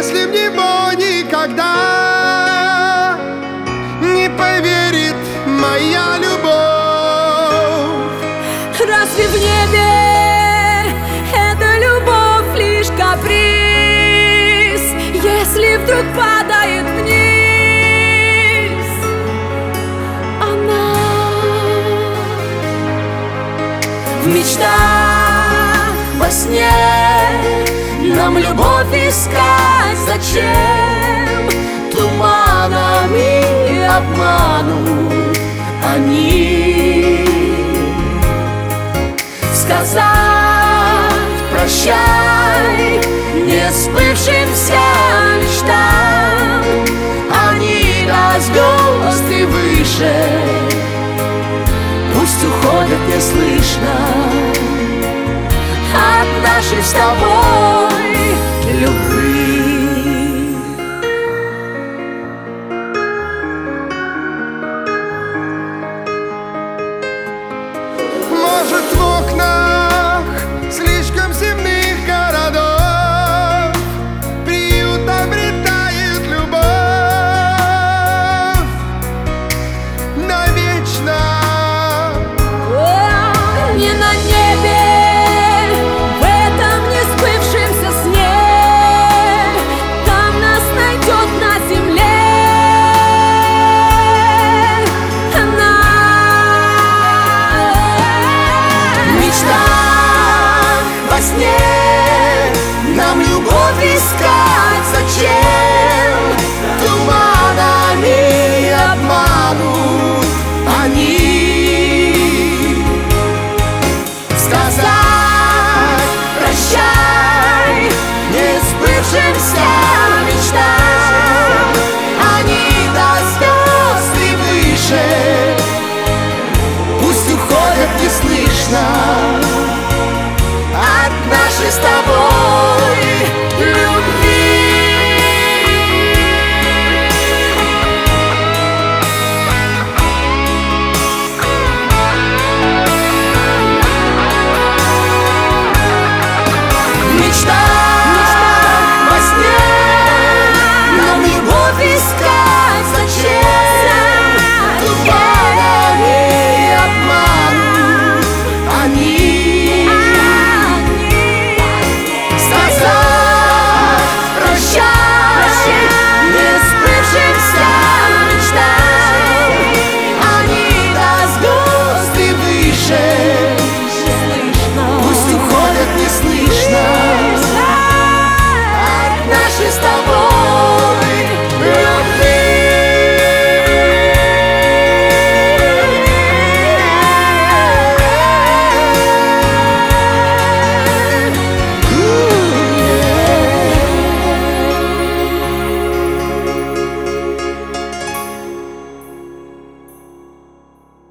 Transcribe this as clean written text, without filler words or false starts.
если в него никогда не поверит моя любовь? Разве в небе эта любовь лишь каприз, если вдруг падает вниз она? В мечтах, во сне нам любовь искать зачем? Туманами обманут они. Сказать прощай не сбывшимся мечтам, они до звезд и выше, пусть уходят неслышно от нашей с тобой любви. Может, в окнах слишком земных городов приют обретает любовь навечно. Не на небе, в этом несбывшемся сне, там нас найдет на земле она. В мечтах, во сне нам любовь искать зачем?